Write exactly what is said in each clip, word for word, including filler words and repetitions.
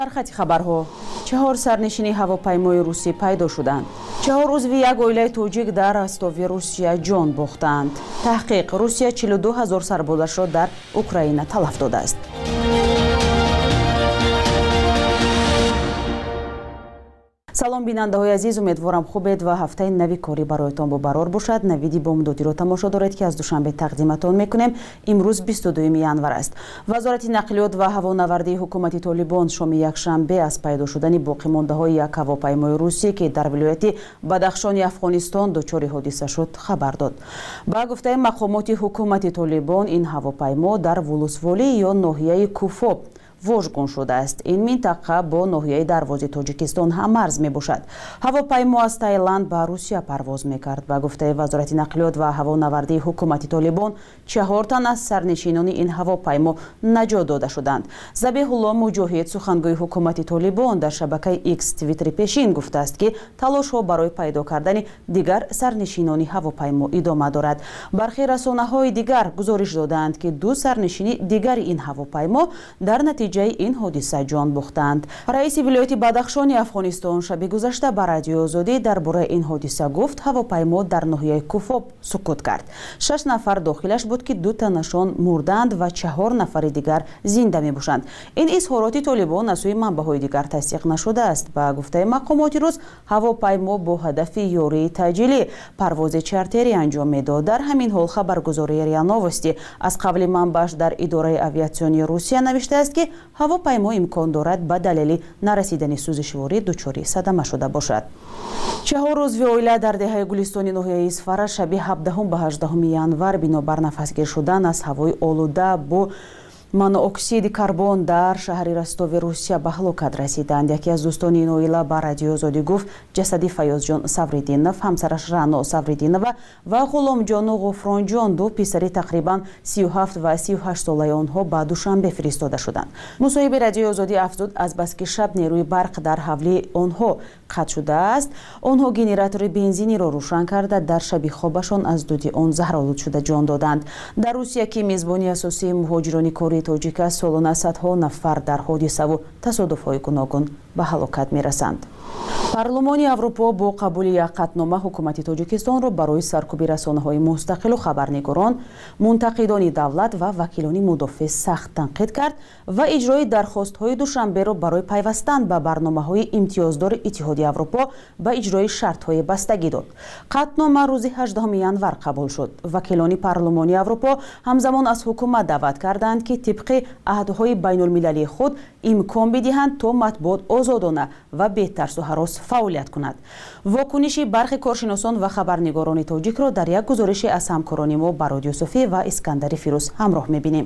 дар хати хабарҳо чаҳор сарнишини ҳавопаймои русӣ пайдо шуданд. чаҳор узви як оилаи тоҷик дар растови Русия ҷон бохтанд. таҳқиқ: Русия чилу ду ҳазор сарбозашро дар Украина талаф додааст. салом бинандаҳои азиз, умедворам хубед ва ҳафтаи нави корӣ бароятон бобарор бошад. навиди бомдодиро тамошо доред ки аз душанбе тақдиматон мекунем. имрӯз бисту дуюми январ аст. вазорати нақлиёт ва ҳавонавардии ҳукумати Толибон шоми якшанбе аз пайдо шудани боқимондаҳои як ҳавопаймои русӣ ки дар вилояти Бадахшони Афғонистон дучори ҳодиса шуд хабар дод. ба гуфтаи мақомоти ҳукумати Толибон, ин ҳавопаймо дар Вулусволӣ ё ноҳияи Куфо вожгун шудааст. ин минтақа бо ноҳияи дарвози Тоҷикистон ҳам марз мебошад. ҳавопаймо аз Таиланд ба Русия парвоз мекард. ба гуфтаи вазорати нақлиёт ва ҳавонавардии ҳукумати Толибон, чаҳор тан аз сарнишинони ин ҳавопаймо наҷот дода шуданд. Забиҳулло Муҷоҳид, сухангӯи ҳукумати Толибон, дар шабакаи X твиттери пешин гуфтааст ки талошҳо барои пайдо кардани дигар сарнишинони ҳавопаймо идома дорад. бархи расонаҳои дигар гузориш доданд ки ду сарнишини дигари ин ҳавопаймо дар натиҷаи ин ҳодиса ҷон бохтанд. раиси вилояти Бадахшони Афғонистон шаби гузашта ба Радиои Озодӣ дар бораи ин ҳодиса гуфт: ҳавопаймо дар ноҳияи Куфоб сукут кард. шаш нафар дохилаш буд ки ду танашон мурданд ва чаҳор нафари дигар зинда мебошанд. ин изҳороти Толибон аз сӯи манбаъҳои дигар тасдиқ нашудааст. ба гуфтаи мақомоти рус, ҳавопаймо бо ҳадафи ёрии таъҷилӣ парвози чартерӣ анҷом медод. дар ҳамин ҳол хабаргузории РИА Новости аз қавли манбааш дар идораи авиатсионии Русия навиштааст ки ҳавопаймо имкон дорад ба далели нарасидани сӯзишворӣ дучори садама шуда бошад. чаҳор узви оила дар деҳаи Гулистони ноҳияи Исфара шаби ҳабдаҳум ба ҳаждаҳуми январ бинобар нафасгир шудан аз ҳавои олуда бо монооксиди карбон дар шаҳри Ростови Русия ба ҳалокат расиданд. яке аз дӯстони ин оила ба Радиои Озодӣ гуфт ҷасади Фаёзҷон Савриддинов, ҳамсараш Раъно Савриддинова ва Ғуломҷону Ғуфронҷон, ду писари тақрибан сию ҳафт ва сию ҳашт солаи онҳо ба Душанбе фиристода шуданд. мусоҳиби Радиои Озодӣ афзуд, азбаски шаб нерӯи барқ дар ҳавли онҳо қатъ шудааст. онҳо генератори бензиниро рӯшан карда дар шаби хобашон аз дуди он заҳролуд шуда ҷон доданд. дар Русия ки мезбони асосии муҳоҷирони кори Тоҷик аст, солона садҳо нафар дар ҳодисаву тасодуфҳои гуногун ба ҳалокат мерасанд. Парлумони Аврупо бо қабули як қатнома ҳукумати Тоҷикистонро барои саркӯби расонаҳои мустақилу хабарнигорон, мунтақидони давлат ва вакилони мудофиъ сахт танқид кард ва иҷрои дархостҳои Душанберо барои пайвастан ба барномаҳои имтиёздори Иттиҳоди Аврупо ба иҷрои шартҳои бастагӣ дод. Қатнома рӯзи ҳаждаҳуми январ қабул шуд. Вакилони Парлумони Аврупо ҳамзамон аз ҳукумат даъват карданд ки тибқи аҳдҳои байнулмилалии худ имкон бидиҳанд то матбуот озодона ва бетарсу ҳарос фаъолият кунад. вокуниши бархи коршиносон ва хабарнигорони тоҷикро дар як гузориши аз ҳамкорони мо Барод Юсуфӣ ва Искандари Фирӯз ҳамроҳ мебинем.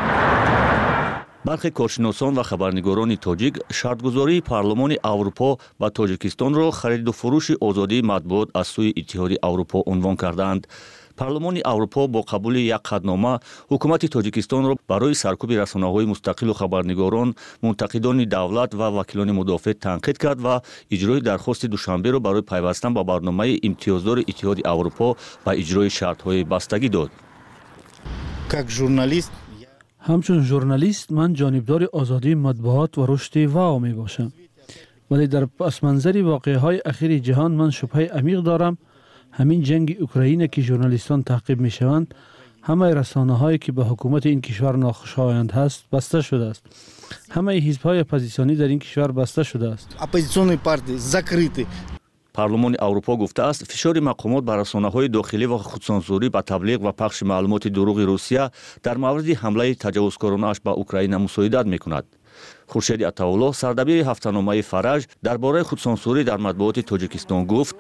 бархи коршиносон ва хабарнигорони тоҷик шартгузории Парлумони Аврупо ба Тоҷикистонро хариду фурӯши озодии матбуот аз сӯи Иттиҳоди Аврупо унвон карданд. Парлумони Аврупо бо қабули як қатнома ҳукумати Тоҷикистонро барои саркӯби расонаҳои мустақилу хабарнигорон, мунтақидони давлат ва вакилони мудофиъ танқид кард ва иҷрои дархости Душанберо барои пайвастан ба барномаи имтиёздори Иттиҳоди Аврупо ба иҷрои шартҳои бастагӣ дод. Как журналист ҳамчун журналист ман ҷонибдори озодии матбуот ва рушди ВАО мебошам. вале дар пасманзари воқеаҳои ахири ҷаҳон ман шубҳаи амиқ дорам. ҳамин ҷанги Украина ки журналистон таъқиб мешаванд, ҳамаи расонаҳое ки ба ҳукумати ин кишвар нохушоянд ҳаст баста шудааст. ҳамаи ҳизбҳои оппозитсионӣ дар ин кишвар баста шудааст. Оппозитсионные партии закрыты. Парлумони Аврупо гуфтааст, фишори мақомот ба расонаҳои дохилӣ ва худсонсурӣ ба таблиғ ва пахши маълумоти дурӯғи Русия дар мавриди ҳамлаи таҷавузкоронааш ба Украина мусоидат мекунад. Хуршеди Атаулло, сардабири ҳафтаномаи Фараҷ, дар бораи худсонсурӣ дар матбуоти Тоҷикистон гуфт: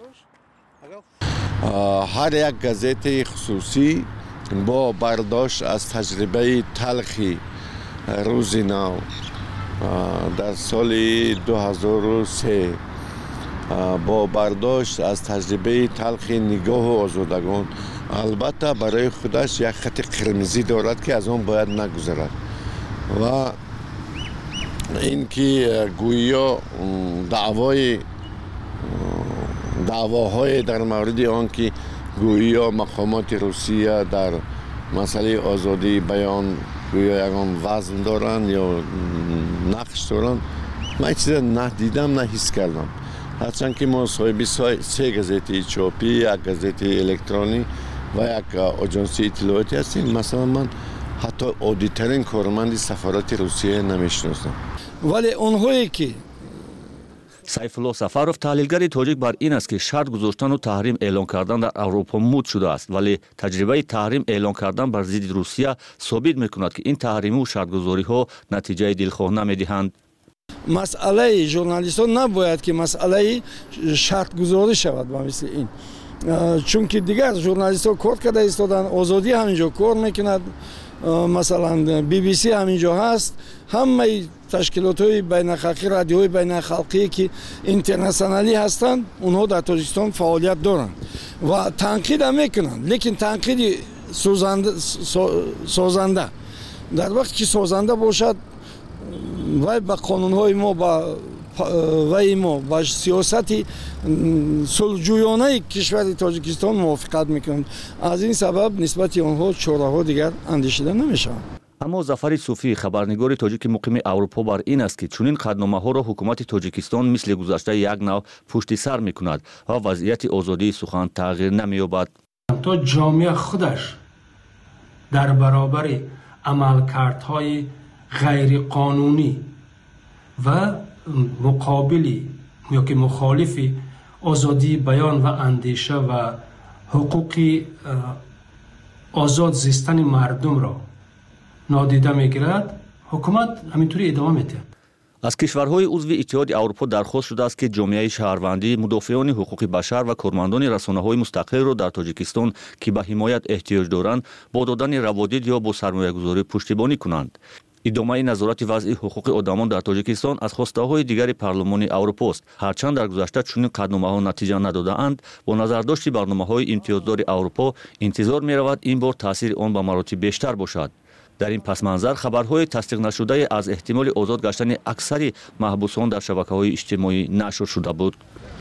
ҳар як газетаи хусусӣ бо бардошт аз таҷрибаи талхи рӯзи нав дар соли ду ҳазору се бо бардошт аз таҷрибаи талхи нигоҳу озодагон албатта барои худаш як хати қирмизӣ дорад ки аз он бояд нагузарад ва ин ки гӯё даъвои даъвоҳое дар мавриди он ки гӯё мақомоти Русия дар масъалаи озодии баён гӯё ягон вазн доранд ё нақш доранд, من چیزا نه دیدم نه حس کردم. هرچند که ما صاحبی سه گازeti چاپی، یک گازeti الکترونی و یک آژانسی اطلاعاتی هستیم. مثلا من حتی عادی‌ترین کارمند سفارت روسیه نمیشناسم. ولی اونهایی که сайфулло сафаров таҳлилгари тоҷик бар ин аст ки шарт гузоштану таҳрим эълон кардан дар аврупо муд шудааст, вале таҷрибаи таҳрим эълон кардан бар зидди русия собит мекунад ки ин таҳриму шартгузориҳо натиҷаи дилхоҳ намедиҳанд. масъалаи журналистон набояд ки масъалаи шартгузорӣ шавад ба мисли ин, чунки дигар журналистҳо кор карда истоданд, озодӣ ҳаминҷо кор мекунад, масалан би би си ҳаминҷо ҳаст, ҳамаи ташкилотҳои байнахалқӣ, радиоҳои байнахалқие ки интернационалӣ ҳастанд, онҳо дар Тоҷикистон фаъолият доранд ва танқидам мекунанд, лекин танқиди созанда. дар вақте ки созанда бошад, вай ба қонунҳои мо, ба вай мо ба сиёсати сулҳҷӯёнаи кишвари Тоҷикистон мувофиқат мекунанд. аз ин сабаб нисбати онҳо чораҳо дигар андешида намешаванд. аммо зафари суфӣ, хабарнигори тоҷики муқими аврупо бар ин аст ки чунин қадномаҳоро ҳукумати Тоҷикистон мисли гузашта як нав пушти сар мекунад ва вазъияти озодии сухан тағйир намеёбад. то ҷомеа худаш дар баробари амалкардҳои ғайриқонунӣ ва муқобили ёки мухолифи озодии баён ва андеша ва ҳуқуқи озод зистани мардумро нодида мегирад, ҳукумат ҳаминтури идома медиҳад. аз кишварҳои узви иттиҳоди аврупо дархост шудааст ки ҷомеаи шаҳрвандӣ, мудофиёни ҳуқуқи башар ва кормандони расонаҳои мустақилро дар Тоҷикистон ки ба ҳимоят эҳтиёҷ доранд, бо додани раводид ё бо сармоягузорӣ пуштибонӣ кунанд. идомаи назорати вазъи ҳуқуқи одамон дар Тоҷикистон аз хостаҳои дигари парлумони аврупост. ҳарчанд дар гузашта чунин қадномаҳо натиҷа надодаанд, бо назардошти барномаҳои имтиёздори аврупо интизор меравад ин бор таъсири он ба маротиб бештар бошад. дар ин пасманзар хабарҳои тасдиқнашудае аз эҳтимоли озод гаштани аксари маҳбусон дар шабакаҳои иҷтимоӣ нашр шуда буд.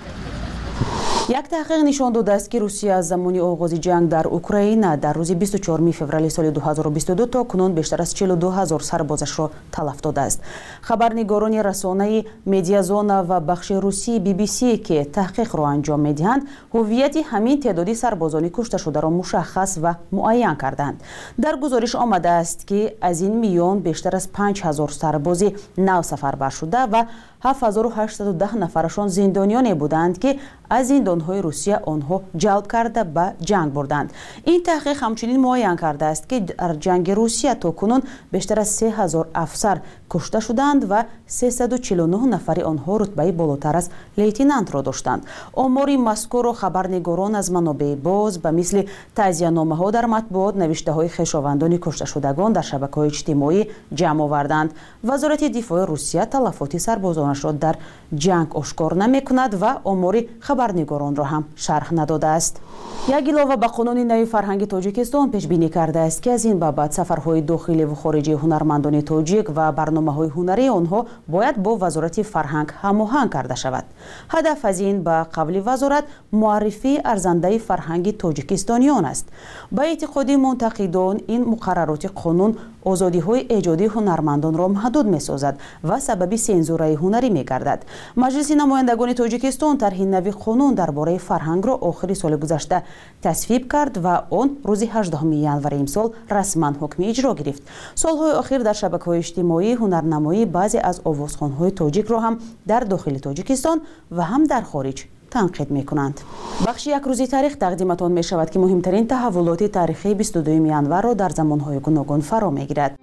як таҳқиқ нишон додааст ки русия аз замони оғози ҷанг дар Украина дар рӯзи бисту чорум феврали соли дуҳазору бисту ду то кунун бештар аз чилу ду ҳазор сарбозашро талаф додааст. хабарнигорони расонаи Медиазона ва бахши русии би би си ки таҳқиқро анҷом медиҳанд, ҳуввияти ҳамин теъдоди сарбозони кушташударо мушаххас ва муайян карданд. дар гузориш омадааст ки аз ин миён бештар аз панҷ ҳазор сарбози нав сафарбар шуда ва ҳафт ҳазору ҳаштсаду даҳ нафарашон зиндониёне буданд ки аз зиндонҳои Русия онҳо ҷалб карда ба ҷанг бурданд. ин таҳқиқ ҳамчунин муайян кардааст ки дар ҷанги Русия то кунун бештар аз се ҳазор афсар кушта шуданд ва сесаду чилу нӯҳ нафари онҳо рутбаи болотар аз лейтенантро доштанд. омори мазкурро хабарнигорон аз манобеи боз ба мисли таъзияномаҳо дар матбуот, навиштаҳои хешовандони кушташудагон дар шабакаҳои иҷтимоӣ ҷамъ оварданд. вазорати дифои Русия талафоти сарбозонашро дар ҷанг ошкор намекунад ва омори хабарнигоронро ҳам шарҳ надодааст. як илова ба қонуни нави фарҳанги Тоҷикистон пешбинӣ кардааст ки аз ин бабад сафарҳои дохиливу хориҷии ҳунармандони тоҷик ва барномаҳои ҳунарии онҳо бояд бо вазорати фарҳанг ҳамоҳанг карда шавад. ҳадаф аз ин ба қавли вазорат муаррифии арзандаи фарҳанги тоҷикистониён аст. ба эътиқоди мунтақидон ин муқаррароти қонун озодиҳои эҷодии ҳунармандонро маҳдуд месозад ва сабаби сензураи ҳунарӣ мегардад. маҷлиси намояндагони Тоҷикистон тарҳи нави қонун дар бораи фарҳангро охири соли гузашта тасвиб кард ва он рӯзи ҳаждаҳуми январи имсол расман ҳукми иҷро гирифт. солҳои охир дар шабакаҳои иҷтимоӣ ҳунарнамоӣ баъзе аз овозхонҳои тоҷикро ҳам дар дохили Тоҷикистон ва ҳам дар хориҷ танқид мекунанд. бахши якрӯзи таърих тақдиматон мешавад ки муҳимтарин таҳаввулоти таърихии бисту дуюми январро дар замонҳои гуногун фаро мегирад.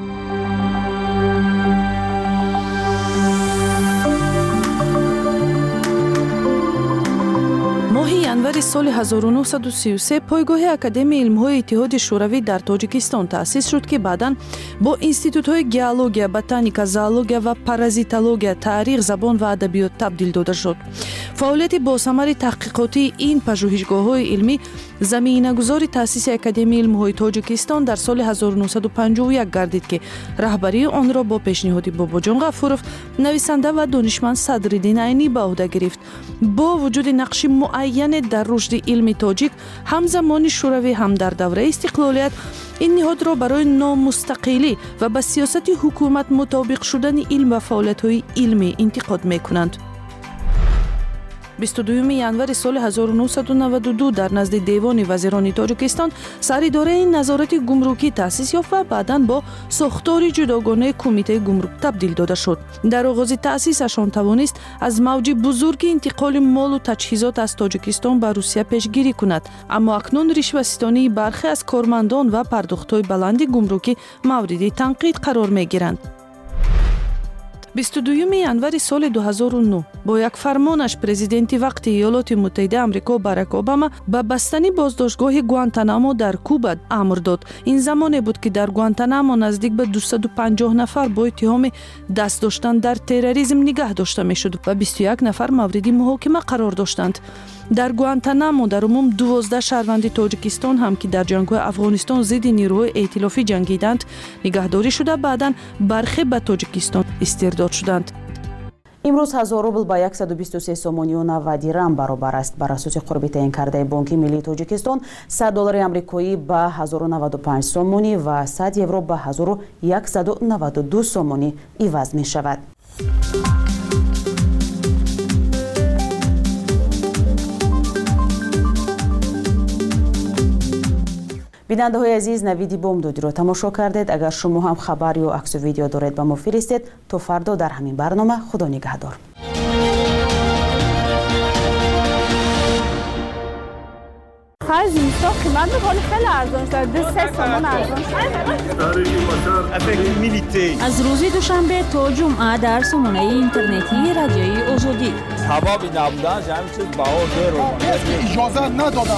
моҳи январи соли ҳазору нӯҳсаду сию се пойгоҳи Академияи илмҳои Иттиҳоди Шӯравӣ дар Тоҷикистон таъсис шуд ки баъдан бо институтҳои геология, ботаника, зоология ва паразитология, таърих, забон ва адабиёт табдил дода шуд. фаъолияти босамари таҳқиқотии ин пажӯҳишгоҳҳои илмӣ заминагузори таъсиси Академияи илмҳои Тоҷикистон дар соли ҳазору нӯҳсаду панҷоҳу як гардид ки раҳбарии онро бо пешниҳоди Бобоҷон Ғафуров, нависанда ва донишманд Садриддин Айнӣ ба уҳда гирифт. бо вуҷуди нақши муайяне дар рушди илми тоҷик ҳам замони шӯравӣ ҳам дар давраи истиқлолият این نهادро барои номустақилӣ ва ба сиёсати ҳукумат мутобиқ шудани илм ва фаъолиятҳои илмӣ интиқод мекунанд. бисту дуюми январи соли ҳазору нуҳсаду наваду ду дар назди Девони вазирони Тоҷикистон саридораи назорати гумрукӣ таъсис ёфт ва баъдан бо сохтори ҷудогонаи Кумитаи гумрук табдил дода шуд. дар оғози таъсисаш он тавонист аз мавҷи бузурги интиқоли молу таҷҳизот аз Тоҷикистон ба Русия пешгирӣ кунад, аммо акнун ришваситонии бархе аз кормандон ва пардохтҳои баланди гумрукӣ мавриди танқид қарор мегиранд. бисту дуюми январи соли ду ҳазору нӯ бо як фармонаш президенти вақти Иёлоти Муттаҳидаи Амрико Барак Обама ба бастани боздоштгоҳи Гуантанамо дар Куба амр дод. ин замоне буд ки дар Гуантанамо наздик ба дусаду панҷоҳ нафар бо иттиҳоми даст доштан дар терроризм нигоҳ дошта мешуд ва бисту як нафар мавриди муҳокима қарор доштанд. дар Гуантанамо дар умум дувоздаҳ шаҳрванди Тоҷикистон ҳам ки дар ҷангҳои Афғонистон зидди нирӯҳои эътилофӣ ҷангиданд, нигоҳдорӣ шуда баъдан бархе ба Тоҷикистон истирдод шуданд. имрӯз ҳазор рубл ба яксаду бисту се сомонию навад дирам баробар аст. бар асоси қурби таъин кардаи Бонки Миллии Тоҷикистон сад доллари амрикоӣ ба ҳазору наваду панҷ сомонӣ ва сад евро ба ҳазору яксаду наваду ду сомонӣ иваз мешавад. бинандаҳои азиз, навиди бомдодиро тамошо кардед. агар шумо ҳам хабар ё аксу видео доред ба мо фиристед. то фардо дар ҳамин барнома. худо нигаҳдор. زیستا قیمت خیلی خیلی ارزان شد. دو سه سومن ارزان شد. از روز دوشنبه تا جمعه در سامانه اینترنتی رادیوی آزادی. سبب نبودن همین چیز بها زیر اجازه ندادن.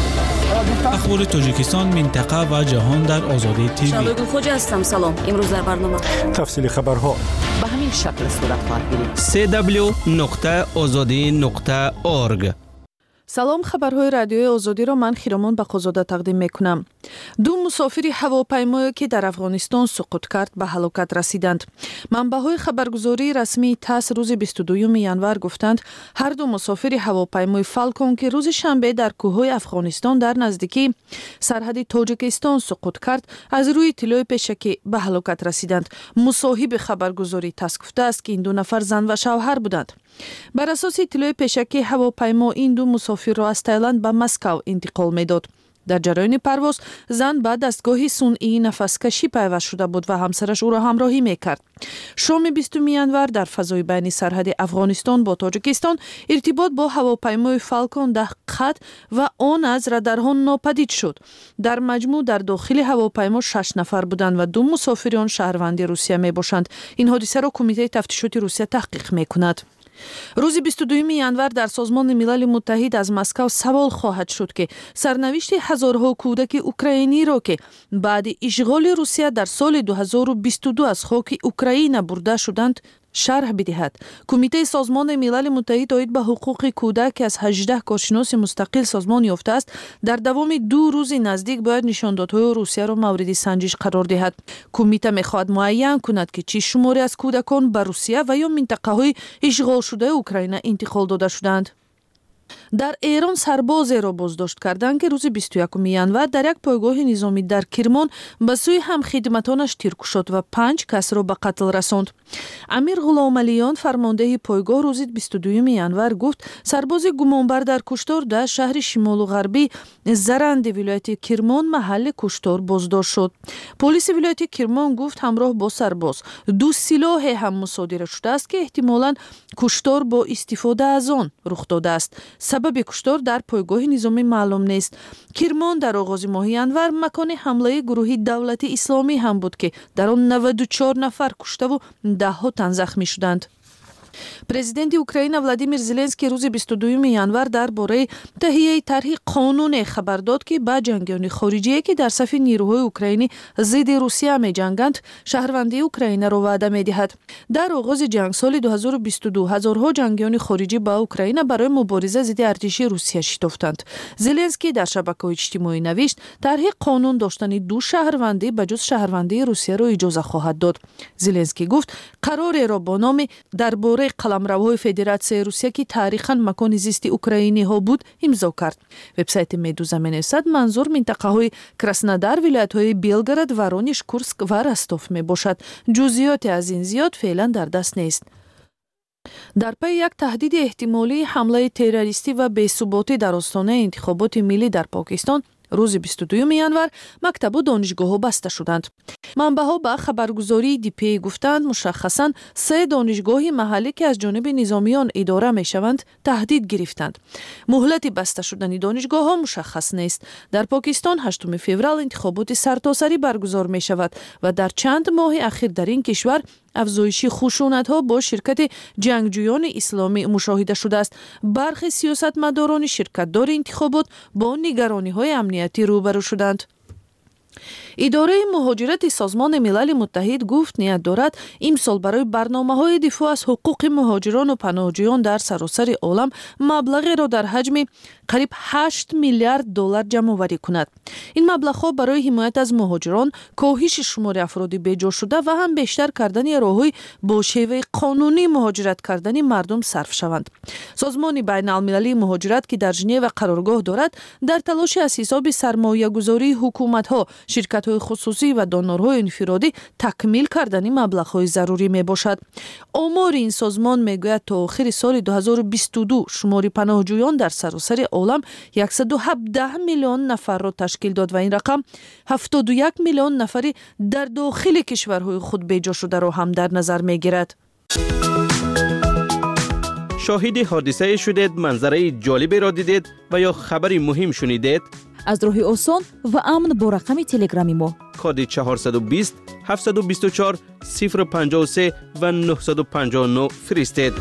اخبار تاجیکستان، منطقه و جهان در آزادی تیوی. شادو خوجا هستم. سلام. امروز در برنامه تفصیل خبرها به همین شکل صورت خواهد گرفت. سی دبلیو نقطه آزادی نقطه اورگ. салом, хабарҳои радиои озодиро ман Хиромон Бақозода тақдим мекунам. ду мусофири ҳавопаймоё ки дар Афғонистон суқут кард ба ҳалокат расиданд. манбаъҳои хабаргузории расмии ТАСС рӯзи бисту дуюми январ гуфтанд, ҳар ду мусофири ҳавопаймои Фалкон ки рӯзи шанбе дар кӯҳҳои Афғонистон дар наздикии сарҳади Тоҷикистон суқут кард, аз рӯи иттилои пешакӣ ба ҳалокат расиданд. мусоҳиби хабаргузории ТАСС гуфтааст ки ин ду нафар зан ва шавҳар буданд. бар асоси иттилои пешакӣ ҳавопаймо ин ду мусофирро аз Таиланд ба Москав интиқол медод. дар ҷараёни парвоз зан ба дастгоҳи сунъии нафаскашӣ пайваст шуда буд ва ҳамсараш ӯро ҳамроҳӣ мекард. шоми бистуми январ дар фазои байни сарҳади Афғонистон бо Тоҷикистон иртибот бо ҳавопаймои Фалкон дар қад ва он аз радарҳо нопадид шуд. дар маҷмӯъ дар дохили ҳавопаймо шаш нафар буданд ва ду мусофири он шаҳрванди Русия мебошанд. ин ҳодисаро Кумитаи тафтишоти Русия таҳқиқ мекунад. рӯзи бисту дуюми январ дар Созмони Милали Муттаҳид аз Москав савол хоҳад шуд ки сарнавишти ҳазорҳо кӯдаки украиниро ки баъди ишғоли Русия дар соли ду ҳазору бисту ду аз хоки Украина бурда шуданд шарҳ бидиҳад. Кумитаи Созмони Милали Муттаҳид оид ба ҳуқуқи кӯдак ки аз ҳаждаҳ коршиноси мустақил созмон ёфтааст, дар давоми ду рӯзи наздик бояд нишондодҳои Русияро мавриди санҷиш қарор диҳад. Кумита мехоҳад муайян кунад ки чӣ шуморе аз кӯдакон ба Русия ва ё минтақаҳои ишғолшудаи Украина интиқол дода шуданд. дар Эрон сарбозеро боздошт карданд ки рӯзи бисту якуми январ дар як пойгоҳи низомӣ дар Кирмон ба сӯи ҳамхидматонаш тир кушод ва панҷ касро ба қатл расонд. Амир Ғуломалиён, фармондеҳи пойгоҳ, рӯзи бисту дуюми январ гуфт, сарбози гумонбар дар куштор дар шаҳри шимолу ғарбӣ Заранди вилояти Кирмон маҳалли куштор боздошт шуд. Полиси вилояти Кирмон гуфт ҳамроҳ бо сарбоз ду силоҳе ҳам мусодира шудааст ки эҳтимолан куштор бо истифода аз он рух додааст. сабаби куштор дар пойгоҳи низомӣ маълум нест. Кирмон дар оғози моҳи январ макони ҳамлаи гурӯҳи давлати исломӣ ҳам буд ки дар он наваду чор нафар куштаву даҳҳо тан захмӣ шуданд. Президенти Украина Владимир Зеленский рӯзи бисту дуюми январ дар бораи таҳияи тарҳи қонуне хабар дод ки ба ҷангиёни хориҷие ки дар сафи нирӯҳои украинӣ зидди Русия меҷанганд, шаҳрвандии Украинаро ваъда медиҳад. Дар оғози ҷанг соли ду ҳазору бисту ду ҳазорҳо ҷангиёни хориҷӣ ба Украина барои мубориза зидди артиши Русия шитофтанд. Зеленский дар шабакаҳои иҷтимоӣ навишт, тарҳи қонун доштани ду шаҳрвандӣ ба ҷуз шаҳрвандии Русияро иҷоза хоҳад дод. Зеленский гуфт, қарореро бо номи дар бораи باره قلمروهای فدراسیای روسیه که تاریخاً مکان زیست اوکراینی ها بود امضا کرد. وبسایت مدوزا می‌نویسد منظور منطقه های کراسنودار، ولایت های بیلگراد، وارونیش، کورسک و رستوف می باشد. جزئیات از این زیاد فعلا در دست نیست. در پی یک تهدید احتمالی حمله تروریستی و بی‌ثباتی در آستانه انتخابات ملی در پاکستان روز بیست و دوم ینور مکتب و دانشگاه‌ها بسته شدند. منبع‌ها به خبرگزاری دی پی گفتند مشخصاً سه دانشگاه محلی که از جانب نظامیان اداره می‌شوند تهدید گرفتند. مهلت بسته شدن دانشگاه‌ها مشخص نیست. در پاکستان هشتم فوریه انتخابات سرتاسری برگزار می‌شود و در چند ماه اخیر در این کشور افزایش خشونت‌ها با شرکت جنگجویان اسلامی مشاهده شده است. برخی سیاستمداران شرکت‌دار انتخابات با نگرانی‌های امنیتی روبرو شدند. اداره مهاجرت سازمان ملل متحد گفت نیت دارد امسال برای برنامه‌های دفاع از حقوق مهاجران و پناهجویان در سراسر عالم مبلغی را در حجم قریب هشت میلیارد دلار جمع آوری کند. این مبلغ‌ها برای حمایت از مهاجران، کاهش شمار افراد بی‌جا شده و هم بیشتر کردن راه‌های با شیوه قانونی مهاجرت کردن مردم صرف شوند. سازمان بین‌المللی مهاجرت که در ژنو قرارگاه دارد در تلاش از حساب سرمایه‌گذاری حکومت‌ها، شرکت‌های خصوصی و دانورهای انفرادی تکمیل کردن مبلغ‌های ضروری میباشد. آمار این سازمان میگوید تا آخر سال دو هزار و بیست و دو شمار پناهجویان در سراسر عالم صد و هفده میلیون نفر را تشکیل داد و این رقم هفتاد و یک میلیون نفری در داخل کشورهای خود بی‌جا شده را هم در نظر میگیرد. شاهد حادثه شدید، منظره جالبی را دیدید و یا خبری مهم شنیدید؟ از راه آسان و امن با رقم تلگرامی ما کد چهارصد و بیست هفتصد و بیست و چهار صفر پنجاه و سه و نهصد و پنجاه و نه فرستید.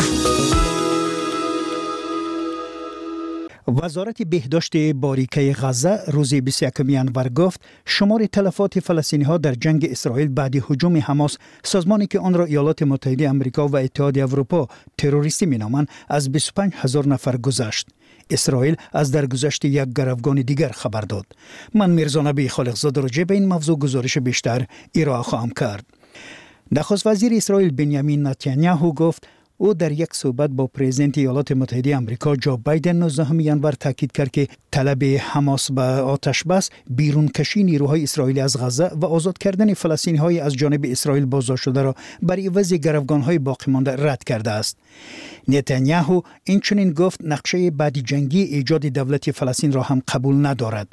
وزارت بهداشت باریکه غزه روز بیست و یکم ینور گفت شمار تلفات فلسطینی ها در جنگ اسرائیل بعد هجوم حماس، سازمانی که آن را ایالات متحده آمریکا و اتحادیه اروپا تروریستی مینامند، از بیست و پنج هزار نفر گذشت. اسرائیل از درگذشت یک گروگان دیگر خبر داد. من میرزا نبی خالقزاده راجع به این موضوع گزارش بیشتر ارائه خواهم کرد. نخست وزیر اسرائیل بنیامین نتانیاهو گفت او در یک صحبت با پرزیدنت ایالات متحده آمریکا جو بایدن نوزدهم ینور تاکید کرد که طلب حماس به آتش بس، بیرون کشی نیروهای اسرائیلی از غزه و آزاد کردن فلسطینی های از جانب اسرائیل بازداشت شده را بر عوض گروگان های باقی مانده رد کرده است. نتانیاهو این چنین گفت نقشه بعد جنگی ایجاد دولت فلسطین را هم قبول ندارد.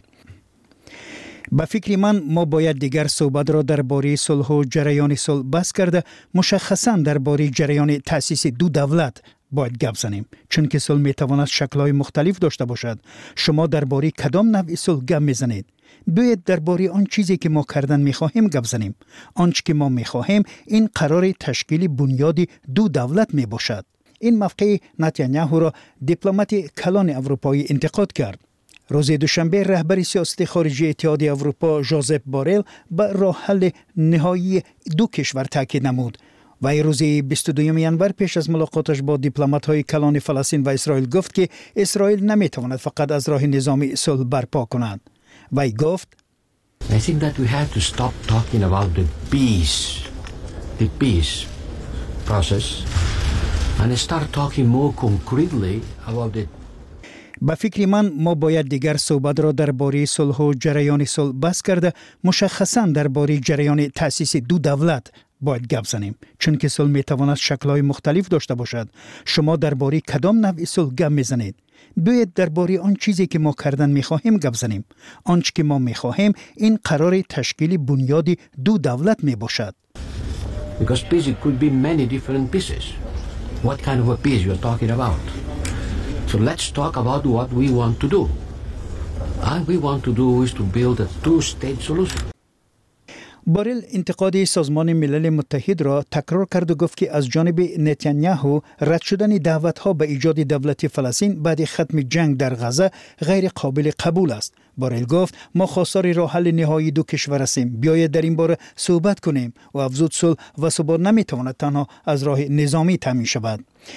به فکر من ما باید دیگر صحبت را درباره صلح و جریان صلح بس کرده، مشخصاً درباره جریان تأسیس دو دولت باید گپ زنیم، چون که صلح میتواند شکل‌های مختلف داشته باشد. شما درباره کدام نوع صلح گپ میزنید؟ باید درباره آن چیزی که ما کردن میخواهیم گپ زنیم. آنچه که ما میخواهیم این قرار تشکیل بنیاد دو دولت میباشد. این موقع نتانیاهو را دیپلمات کلان اروپایی انتقاد کرد. روز دوشنبه رهبر سیاست خارجی اتحادیه اروپا ژوزپ بورل به راه حل نهایی دو کشور تاکید نمود و روز بیست و دوم ینور پیش از ملاقاتش با دیپلمات‌های کلان فلسطین و اسرائیل گفت که اسرائیل نمیتواند فقط از راه نظامی صلح برپا کند. و گفت I think that we have to stop talking about the peace, the peace process and start talking more concretely about the به فکر من ما باید دیگر صحبت را درباره صلح و جریان صلح بس کرده، مشخصاً درباره جریان تأسیس دو دولت باید گپ زنیم، چون که صلح میتواند شکل‌های مختلف داشته باشد. شما درباره کدام نوع صلح گپ میزنید؟ باید درباره آن چیزی که ما کردن میخواهیم گپ زنیم. آنچه که ما میخواهیم این قرار تشکیل بنیاد دو دولت میباشد. Because peace it could be many different pieces. What kind of a peace you are talking about? So let's talk about what we want to do. And we want to do is to build a two-state solution. بورل انتقاد سازمان ملل متحد را تکرار کرد و گفت که از جانب نتانیاهو رد شدن دعوت‌ها به ایجاد دولت فلسطین بعد ختم جنگ در غزه غیر قابل قبول است. بورل گفت ما خواستار راه حل نهایی دو کشور هستیم. بیایید در این باره صحبت کنیم و افزود صلح و ثبات نمیتواند تنها از راه نظامی تامین شود.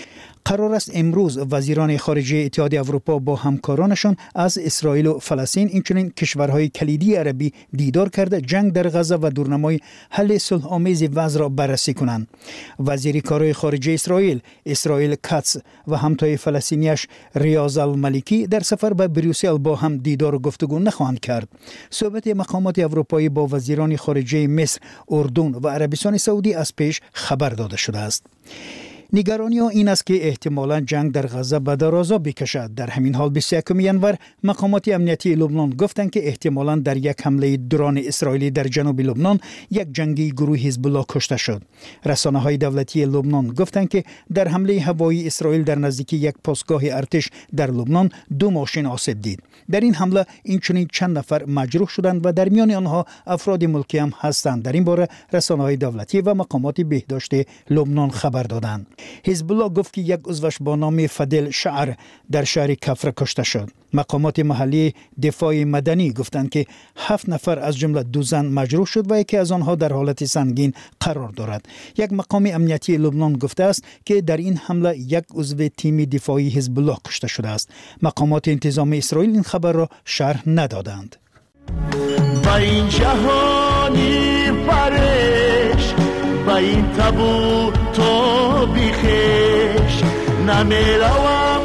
قرار است امروز وزیران خارجه اتحادیه اروپا با همکارانشان از اسرائیل و فلسطین اینچنین کشورهای کلیدی عربی دیدار کرده جنگ در غزه و دورنمای حل صلح آمیز وضع را بررسی کنند. وزیر کارهای خارجه اسرائیل اسرائیل کاتس و همتای فلسطینیش ریاض المالکی در سفر به بریوسل با هم دیدار و گفتگو نخواهند کرد. صحبت مقامات اروپایی با وزیران خارجه مصر، اردن و عربستان سعودی از پیش خبر داده شده است. نگرانی ها این است که احتمالاً جنگ در غزه به درازا بکشد. در همین حال بیست و یکم ینور مقامات امنیتی لبنان گفتند که احتمالاً در یک حمله درون اسرائیلی در جنوب لبنان یک جنگی گروه حزب الله کشته شد. رسانه های دولتی لبنان گفتند که در حمله هوایی اسرائیل در نزدیکی یک پاسگاه ارتش در لبنان دو ماشین آسیب دید. در این حمله اینچنین چند نفر مجروح شدند و در میان آنها افراد ملکی هم هستند. در این باره رسانه های دولتی و مقامات بهداشت لبنان خبر دادند. حزب الله گفت که یک عضوش با نام فدل شعر در شهر کفر کشته شد. مقامات محلی دفاع مدنی گفتند که هفت نفر از جمله دو زن مجروح شد و یکی از آنها در حالت سنگین قرار دارد. یک مقام امنیتی لبنان گفته است که در این حمله یک عضو تیم دفاعی حزب الله کشته شده است. مقامات انتظام اسرائیل این خبر را شرح ندادند. با این جهانی فرش با این تابو تو بیخش نمیروم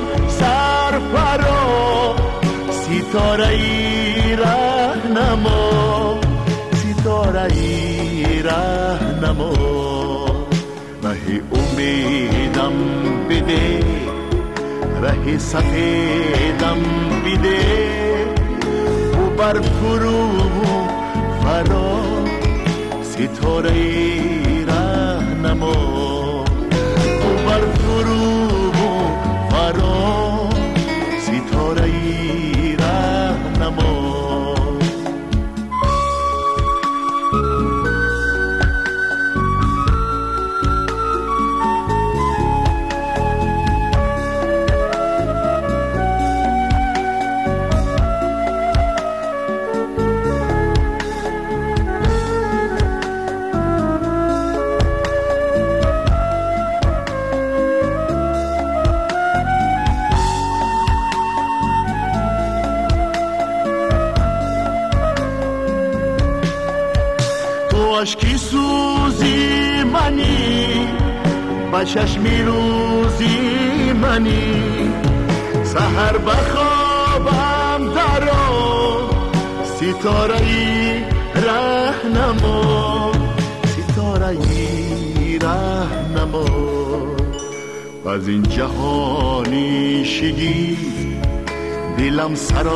سرفرا ستاره ای رهنما ستاره ای رهنما ره امیدم بده ره سفیدم بده و بر فرو فرا ستاره ای رهنما و بر فرو فرا ستاره ای رهنما عشقی سوزی منی با چشمی روزی منی سحر بخوابم درو ستاره ای رهنما ستاره ای رهنما از این جهانی شگی دلم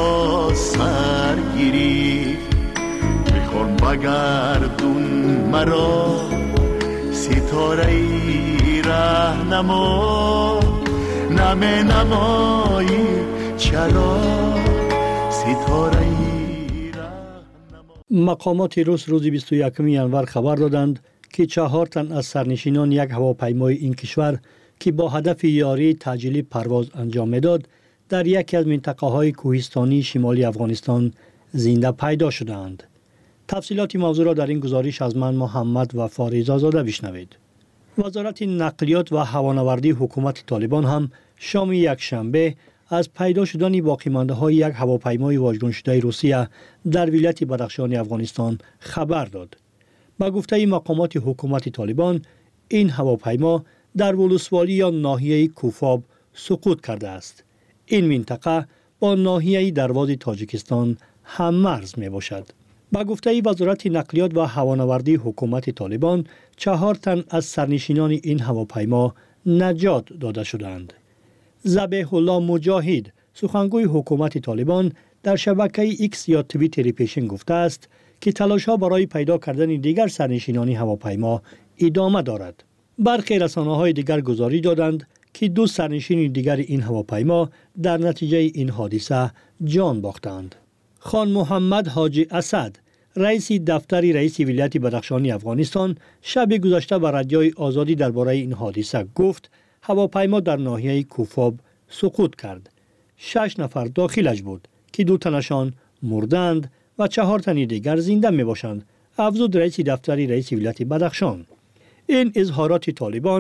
سراسر گیری میخوام بگردون مرا ستاره ای رهنما نمی نمایی چرا ستاره ای رهنما. مقامات روس روز بیست و یکم ینور خبر دادند که چهار تن از سرنشینان یک هواپیمای این کشور که با هدف یاری تعجیلی پرواز انجام میداد در یکی از منطقه های کوهستانی شمالی افغانستان زنده پیدا شدند. تفصیلات موضوع را در این گزارش از من محمد وفا رضازاده بشنوید. وزارت نقلیات و هوانوردی حکومت طالبان هم شام یک شنبه از پیدا شدن باقی مانده های یک هواپیمای واژگون شده روسیه در ولایت بدخشان افغانستان خبر داد. با گفته مقامات حکومت طالبان این هواپیما در ولسوالی یا ناحیه کوفاب سقوط کرده است. این منطقه با ناحیه درواز تاجیکستان هم مرز می باشد. با گفته وزارت نقلیات و هوانوردی حکومت طالبان چهار تن از سرنشینان این هواپیما نجات داده شدند. ذبیح الله مجاهد سخنگوی حکومت طالبان در شبکه ایکس یا توییتر پیشین گفته است که تلاش ها برای پیدا کردن دیگر سرنشینان هواپیما ادامه دارد. برخی رسانه های دیگر گزارش دادند که دو سرنشین دیگر این هواپیما در نتیجه این حادثه جان باختند. خان محمد حاجی اسد رئیس دفتر رئیس ولایت بدخشان افغانستان شب گذشته به رادیوی آزادی درباره این حادثه گفت هواپیما در ناحیه کوفاب سقوط کرد. شش نفر داخلش بود که دو تنشان مردند و چهار تن دیگر زنده می باشند. افزود رئیس دفتر رئیس ولایت بدخشان. این اظهارات طالبان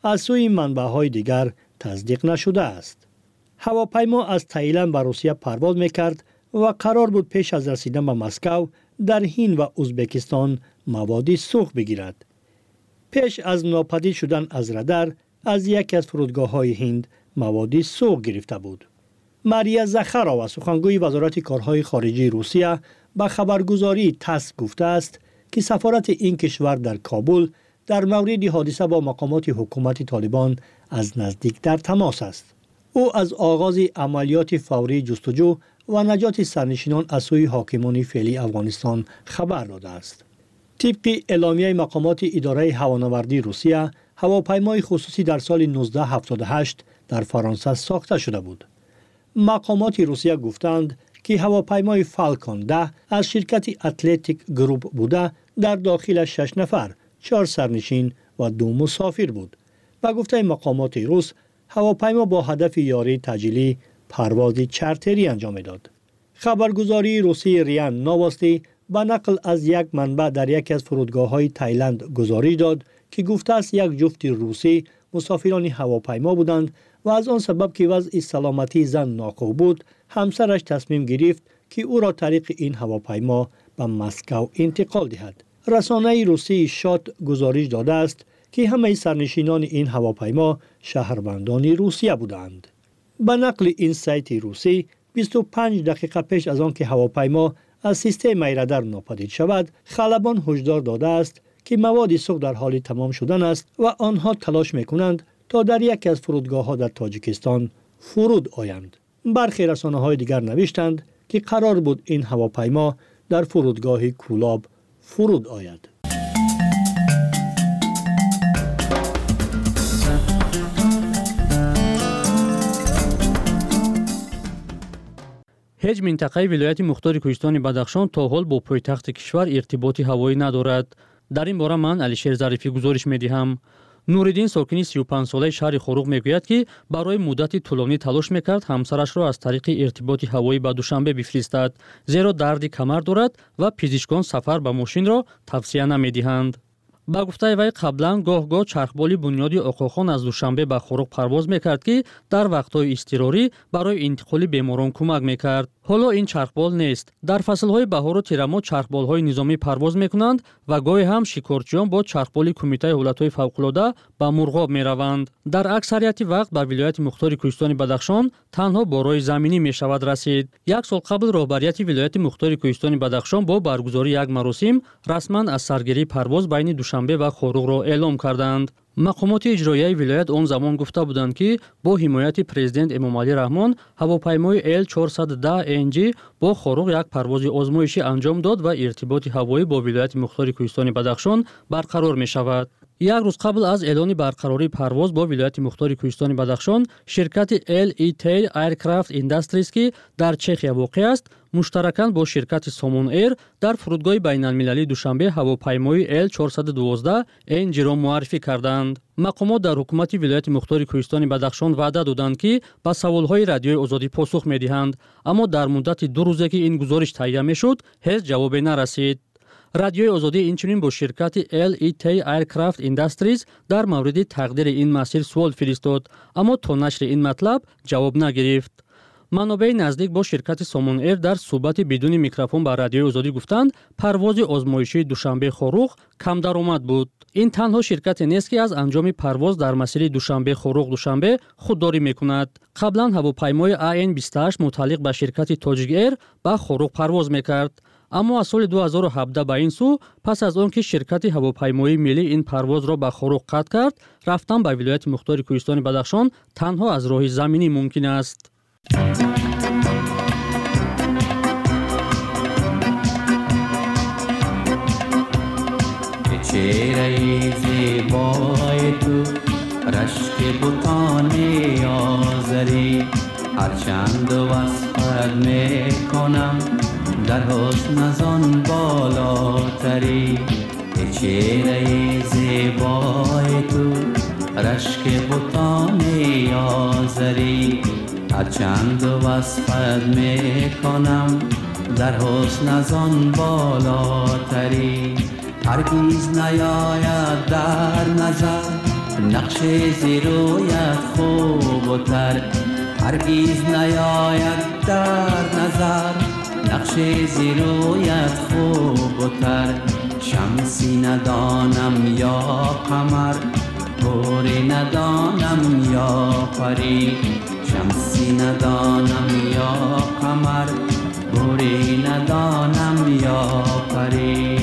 از سوی منبع‌های دیگر تصدیق نشده است. هواپیما از تایلند به روسیه پرواز می‌کرد و قرار بود پیش از رسیدن به مسکو در هند و ازبکستان مواد سوخت بگیرد. پیش از ناپدید شدن از رادار از یکی از فرودگاه‌های هند مواد سوخت گرفته بود. ماریا زخارova سخنگوی وزارت کارهای خارجی روسیه به خبرگزاری تاس گفته است که سفارت این کشور در کابل در مورد حادثه با مقامات حکومت طالبان از نزدیک در تماس است. او از آغاز عملیات فوری جستجو و نجات سرنشینان از سوی حاکمان فعلی افغانستان خبر داده است. طبق اعلامیه مقامات اداره هوانوردی روسیه، هواپیمای خصوصی در سال نوزده هفتاد و هشت در فرانسه ساخته شده بود. مقامات روسیه گفتند که هواپیمای فالکون ده از شرکت اتلتیک گروپ بوده در داخل شش نفر، چهار سرنشین و دو مسافر بود. و گفته مقامات روس هواپیما با هدف یاری تجلی پرواز چارتری انجام داد. خبرگزاری روسی ریا نووستی به نقل از یک منبع در یکی از فرودگاه‌های تایلند گزارش داد که گفته است یک جفت روسی مسافران هواپیما بودند و از آن سبب که وضع سلامتی زن ناخوب بود، همسرش تصمیم گرفت که او را طریق این هواپیما به مسکو انتقال دهد. رسانه روسی شات گزارش داده است که همه سرنشینان این هواپیما شهروندان روسیه بودند. به نقل این سایت روسی، بیست و پنج دقیقه پیش از آن که هواپیما از سیستم رادار ناپدید شود، خلبان هشدار داده است که مواد سوخت در حال تمام شدن است و آنها تلاش می‌کنند تا در یکی از فرودگاه‌ها در تاجیکستان فرود آیند. برخی رسانه‌های دیگر نوشتند که قرار بود این هواپیما در فرودگاه کولاب فرود آید. هیچ منطقه ولایت مختار کوهستان بدخشان تا حال با پایتخت کشور ارتباطی هوایی ندارد. در این باره من علیشیر ظریفی گزارش می‌دهم. نوریدین ساکنی سی و پنج ساله شهر خوروغ میگوید که برای مدت طولانی تلاش میکرد همسرش را از طریق ارتباط هوایی به دوشنبه بفرستد، زیرا درد کمر دارد و پزشکان سفر به ماشین را توصیه نمیدهند. با گفته وی قبلا گاه گاه چرخبالی بنیادی آقاخان از دوشنبه به خوروغ پرواز میکرد که در وقتهای اضطراری برای انتقال بیماران کمک میکرد. حالا این چرخبال نیست. در فصلهای بهار و تیرما چرخبالهای نظامی پرواز میکنند و گاهی هم شکارچیان با چرخبالی کمیته حالتهای فوق‌العاده به مرغاب میروند. در اکثریت وقت به ولایت مختار کوهستان بدخشان تنها با راه زمینی میشود رسید. یک سال قبل رهبریت ولایت مختار کوهستان بدخشان با برگزاری یک مراسم رسما از سرگیری پرواز بین دوشنبه و خوروغ را اعلام کردند. مقامات اجرایی ولایت آن زمان گفته بودند که با حمایت پرزیدنت امامعلی رحمان هواپیمای ال چهارصد و ده ان جی با خوروغ یک پرواز آزمایشی انجام داد و ارتباط هوایی با ولایت مختار کوهستان بدخشان برقرار می شود. یک روز قبل از اعلان برقراری پرواز با ولایت مختار کوهستان بدخشان، شرکت ال ای تی ایرکرافت اینداستریز که در چخیا واقع است، مشترکاً با شرکت سامون ایر در فرودگاه بین‌المللی دوشنبه هواپیمای ال چهارصد و دوازده ان جی را معرفی کردند. مقامات در حکومت ولایت مختار کوهستان بدخشان وعده دادند که به سوال‌های رادیوی آزادی پاسخ می‌دهند، اما در مدت دو روزه که این گزارش تهیه می‌شد، هیچ جوابی نرسید. رادیوی آزادی اینچنین با شرکت ال ای تی ایرکرافت اینداستریز در مورد تقدیر این مسیر سوال فرستاد، اما تا نشر این مطلب جواب نگرفت. منابع نزدیک با شرکت سامون ایر در صحبت بدون میکروفون با رادیوی آزادی گفتند پرواز آزمایشی دوشنبه خوروغ کم درآمد بود. این تنها شرکت نیست که از انجام پرواز در مسیر دوشنبه خوروغ دوشنبه خودداری میکند. قبلا هواپیمای ای ان بیست و هشت متعلق به شرکت تاجیک ایر به خوروغ پرواز میکرد، اما از سال دو هزار و هفده به این سو پس از آن که شرکت هواپیمایی ملی این پرواز را به خوروغ قطع کرد، رفتن به ولایت مختار کوهستان بدخشان تنها از راه زمینی ممکن است. چهره زیبای تو رشک بتان آزری، هرچند وصفت میکنم در حسن ازان بالاتری. چهره زیبای تو رشک بتان آزری، هرچند وصفت میکنم در حسن ازان بالاتری. هرگیز نیاید در نظر نقش زیرویت خوب و تر هرگیز نیاید در نظر نقش زیرویت خوب و تر شمسی ندانم یا قمر گوری ندانم یا پری شمسی ندانم یا قمر گوری ندانم یا پری